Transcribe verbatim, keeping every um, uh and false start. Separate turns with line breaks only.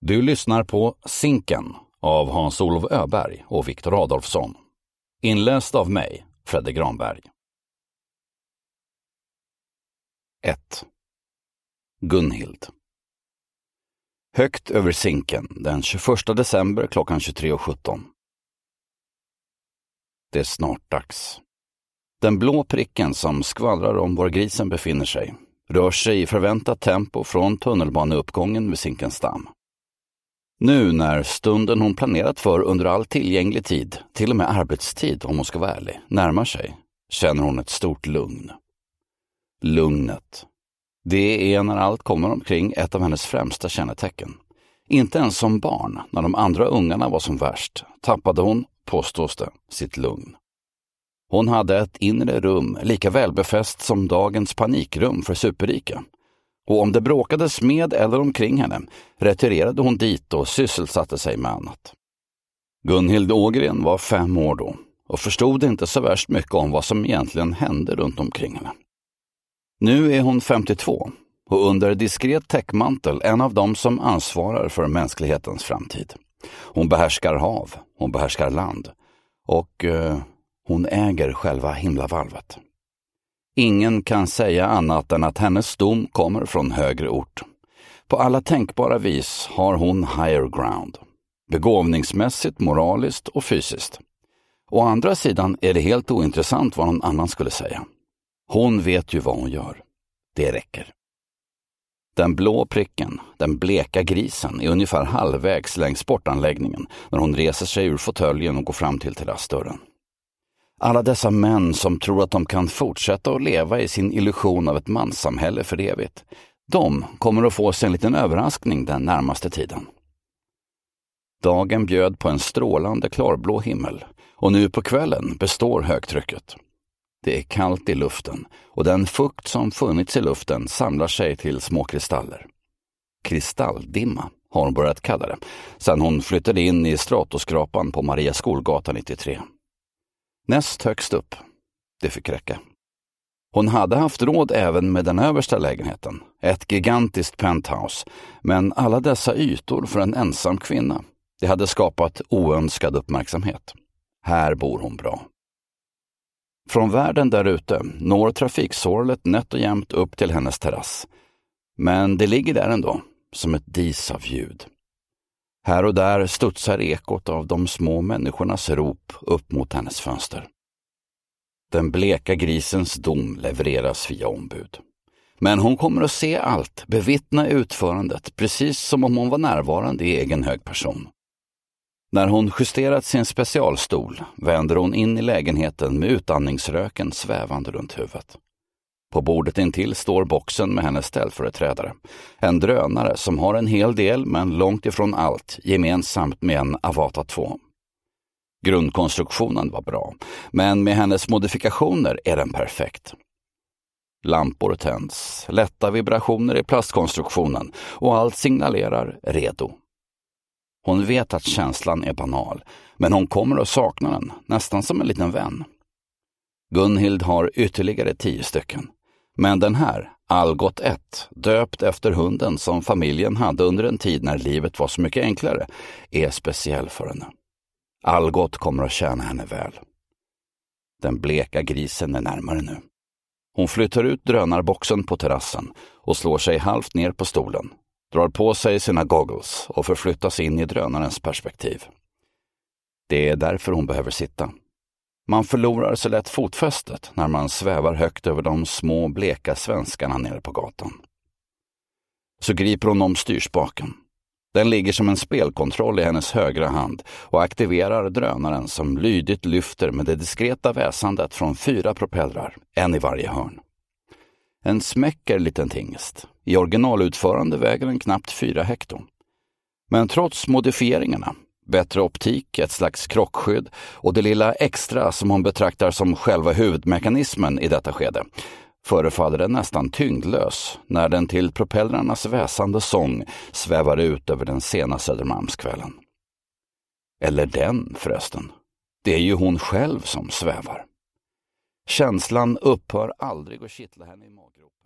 Du lyssnar på Zinken av Hans-Olof Öberg och Viktor Adolfsson. Inläst av mig, Fredrik Granberg. ett. Gunhild. Högt över Zinken den tjugoförsta december klockan tjugotre och sjutton. Det är snart dags. Den blå pricken som skvallrar om var grisen befinner sig rör sig i förväntat tempo från tunnelbaneuppgången vid Zinkensdamm. Nu när stunden hon planerat för under all tillgänglig tid, till och med arbetstid om hon ska vara ärlig, närmar sig, känner hon ett stort lugn. Lugnet. Det är när allt kommer omkring ett av hennes främsta kännetecken. Inte ens som barn, när de andra ungarna var som värst, tappade hon, påstås det, sitt lugn. Hon hade ett inre rum, lika välbefäst som dagens panikrum för superrika. Och om det bråkades med eller omkring henne, retirerade hon dit och sysselsatte sig med annat. Gunhild Ågren var fem år då och förstod inte så värst mycket om vad som egentligen hände runt omkring henne. Nu är hon femtiotvå och under diskret täckmantel en av dem som ansvarar för mänsklighetens framtid. Hon behärskar hav, hon behärskar land och eh, hon äger själva himlavalvet. Ingen kan säga annat än att hennes dom kommer från högre ort. På alla tänkbara vis har hon higher ground. Begåvningsmässigt, moraliskt och fysiskt. Å andra sidan är det helt ointressant vad någon annan skulle säga. Hon vet ju vad hon gör. Det räcker. Den blå pricken, den bleka grisen, är ungefär halvvägs längs sportanläggningen när hon reser sig ur fåtöljen och går fram till terrassdörren. Alla dessa män som tror att de kan fortsätta att leva i sin illusion av ett manssamhälle för evigt, de kommer att få sig en liten överraskning den närmaste tiden. Dagen bjöd på en strålande klarblå himmel och nu på kvällen består högtrycket. Det är kallt i luften och den fukt som funnits i luften samlar sig till små kristaller. Kristalldimma har hon börjat kalla det, sedan hon flyttade in i stratoskrapan på Maria Skolgatan nittiotre. Näst högst upp. Det fick räcka. Hon hade haft råd även med den översta lägenheten, ett gigantiskt penthouse, men alla dessa ytor för en ensam kvinna, det hade skapat oönskad uppmärksamhet. Här bor hon bra. Från världen där ute når trafiksorlet nätt och jämnt upp till hennes terrass, men det ligger där ändå, som ett dis av ljud. Här och där studsar ekot av de små människornas rop upp mot hennes fönster. Den bleka grisens dom levereras via ombud. Men hon kommer att se allt, bevittna utförandet, precis som om hon var närvarande i egen hög person. När hon justerat sin specialstol vänder hon in i lägenheten med utandningsröken svävande runt huvudet. På bordet intill står boxen med hennes ställföreträdare. En drönare som har en hel del, men långt ifrån allt, gemensamt med en Avata två. Grundkonstruktionen var bra, men med hennes modifikationer är den perfekt. Lampor tänds, lätta vibrationer i plastkonstruktionen och allt signalerar redo. Hon vet att känslan är banal, men hon kommer att sakna den, nästan som en liten vän. Gunhild har ytterligare tio stycken. Men den här, Algot ett, döpt efter hunden som familjen hade under en tid när livet var så mycket enklare, är speciell för henne. Algot kommer att tjäna henne väl. Den bleka grisen är närmare nu. Hon flyttar ut drönarboxen på terrassen och slår sig halvt ner på stolen, drar på sig sina goggles och förflyttas in i drönarens perspektiv. Det är därför hon behöver sitta. Man förlorar så lätt fotfästet när man svävar högt över de små bleka svenskarna nere på gatan. Så griper hon om styrspaken. Den ligger som en spelkontroll i hennes högra hand och aktiverar drönaren som lydigt lyfter med det diskreta väsandet från fyra propellrar, en i varje hörn. En smäcker liten tingest. I originalutförande väger den knappt fyra hekto. Men trots modifieringarna, bättre optik, ett slags krockskydd och det lilla extra som hon betraktar som själva huvudmekanismen i detta skede, förefaller den nästan tyngdlös när den till propellrarnas väsande sång svävar ut över den sena Södermalmskvällen. Eller den förresten. Det är ju hon själv som svävar. Känslan upphör aldrig att kittla henne i maggropen.